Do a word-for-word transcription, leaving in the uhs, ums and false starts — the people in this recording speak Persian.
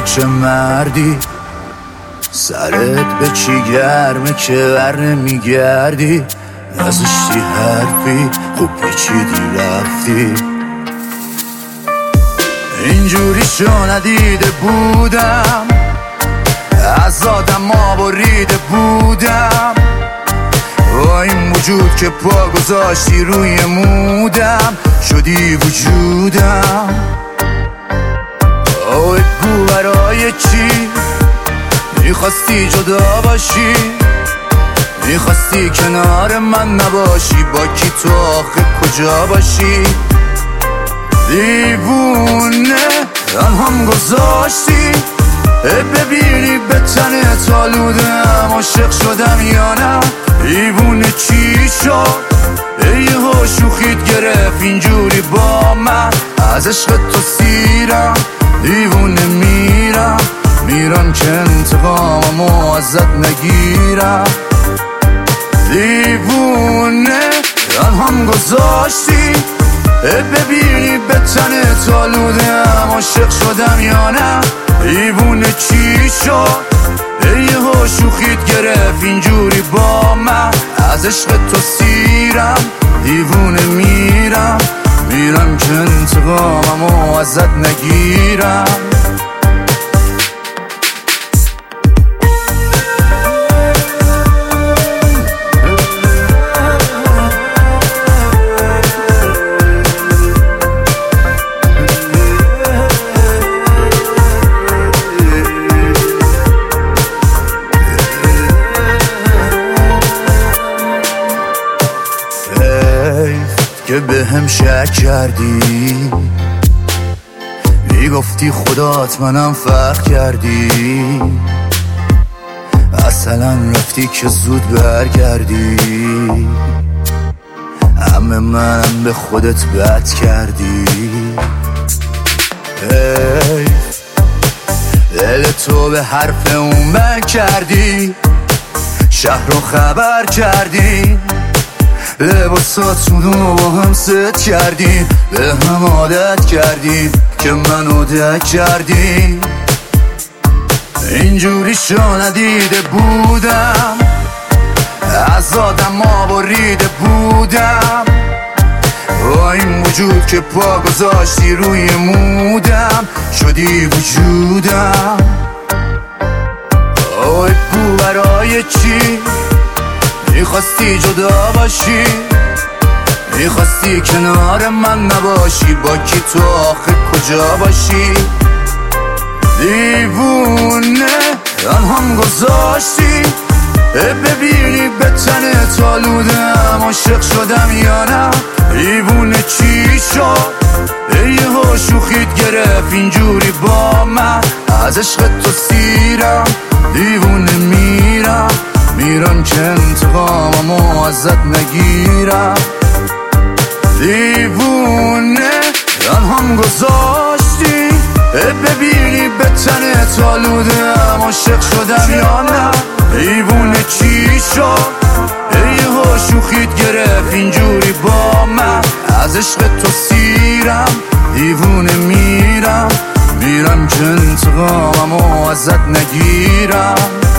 چه مردی، سرت به چی گرمه که بر نمیگردی، نزشتی حرفی خوب پیچیدی رفتی. اینجوری شو ندیده بودم، از آدم ها بریده بودم، با این وجود که پا گذاشتی روی مودم، شدی وجودم. اوه بگو برای چی میخواستی جدا باشی، میخواستی کنار من نباشی، با کی تو آخه کجا باشی؟ دیوونه هم گذاشتی ببینی به تنت آلودم، عاشق شدم یا نه؟ دیوونه چی شد یهو شوخیت گرفت اینجوری با من، از عشق تو سیرم دیوونه میرم، میرم که انتقاممو ازت نگیرم. دیوونه هم گذاشتی ببینی به تنت آلودم، عاشق شدم یا نه؟ دیوونه چی شد یهو شوخیت گرفت اینجوری با من، از عشق تو سیرم دیوونه میرم، میرم که انتقاممو ازت نگیرم. که به هم شک کردی، میگفتی خدات منم فرق کردی، اصلا رفتی که زود برگردی، همه منم به خودت بد کردی. دل تو به حرف اون من کردی، شهر رو خبر کردی، لباساتونو با هم ست کردی، به هم عادت کردی که منو دک کردی. اینجوری شو ندیده بودم، از آدم ها بریده بودم، با این وجود که پا گذاشتی روی مودم، شدی وجودم. اوه بگو برای چی میخواستی جدا باشی، میخواستی کنار من نباشی، با کی تو آخه کجا باشی؟ دیوونه هم گذاشتی ببینی به تنت آلودم، عاشق شدم یا نه؟ دیوونه چی شد یهو شوخیت گرفت اینجوری با من، از عشق تو سیرم دیوونه میرم، میرم که انتقاممو ازت نگیرم. دیوونه هم گذاشتی ببینی به تنت آلودم، عاشق شدم یا نه؟ دیوونه چی شد یهو شوخیت گرفت اینجوری با من، از عشق تو سیرم دیوونه میرم، میرم که انتقاممو ازت نگیرم.